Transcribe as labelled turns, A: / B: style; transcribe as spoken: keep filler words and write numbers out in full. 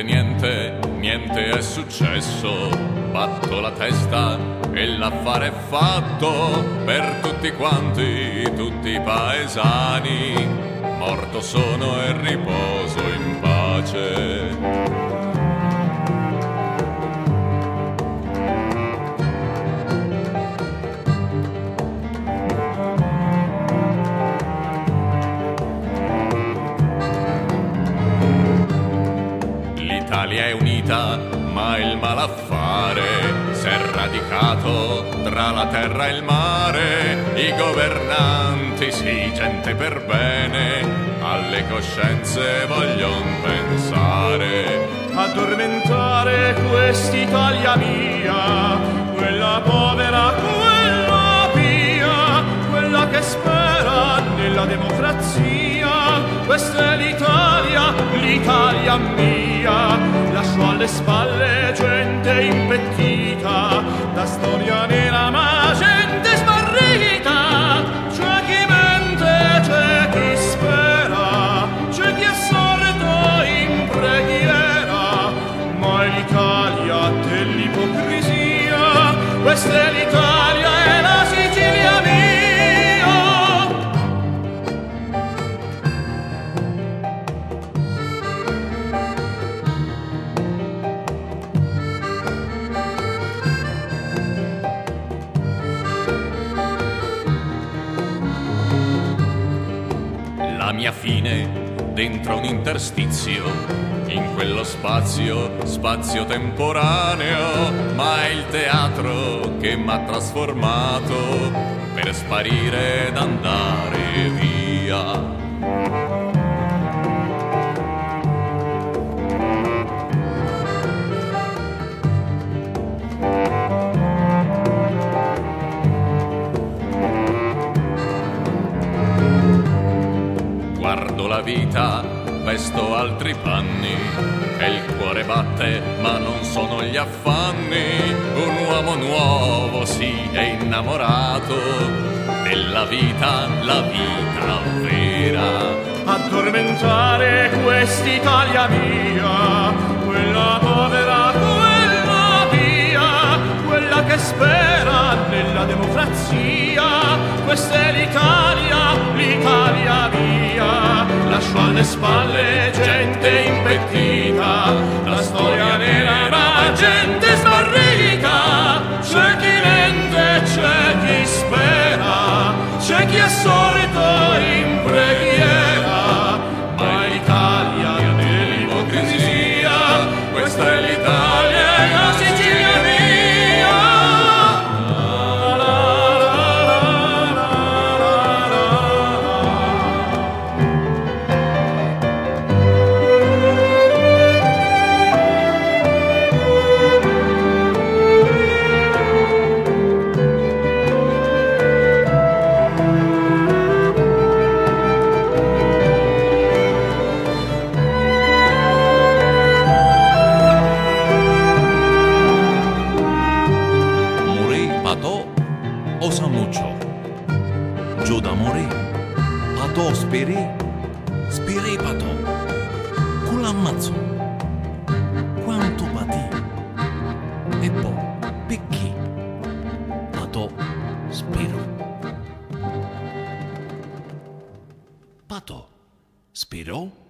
A: Niente, niente, niente è successo. Batto la testa e l'affare è fatto per tutti quanti, tutti i paesani. Morto sono e riposo in pace. L'Italia è unita, ma il malaffare s'è radicato tra la terra e il mare. I governanti, sì, gente per bene, alle coscienze voglion pensare.
B: Addormentare quest'Italia mia, quella povera, quella pia, quella che spera nella democrazia. Questa è l'Italia, l'Italia mia. Lascio alle spalle gente impettita, da storia nera ma gente smarrita. C'è chi mente, c'è chi spera, c'è chi è sordo in preghiera, ma è l'Italia dell'ipocrisia. Questa è l'Italia e la Sicilia mia.
A: La mia fine dentro un interstizio, in quello spazio, spazio temporaneo, ma è il teatro che m'ha trasformato per sparire ed andare via. Guardo la vita, vesto altri panni e il cuore batte, ma non sono gli affanni. Un uomo nuovo, sì, è innamorato della vita, la vita vera.
B: Addormentare quest'Italia mia, quella povera, quella pia, quella che spera nella democrazia. Questa è l'Italia, l'Italia mia. Lascio alle spalle gente impettita, la storia nera ma gente smarrita. C'è chi mente, c'è chi spera, c'è chi è sordo in preghiera, ma è l'Italia dell'ipocrisia. Questa è l'Italia e la Sicilia mia.
C: Osa mucho, yo da morì, pato speri, speri pato, cul'ammazzo, quanto patì, e poi picchi, pato spiro, pato spiro.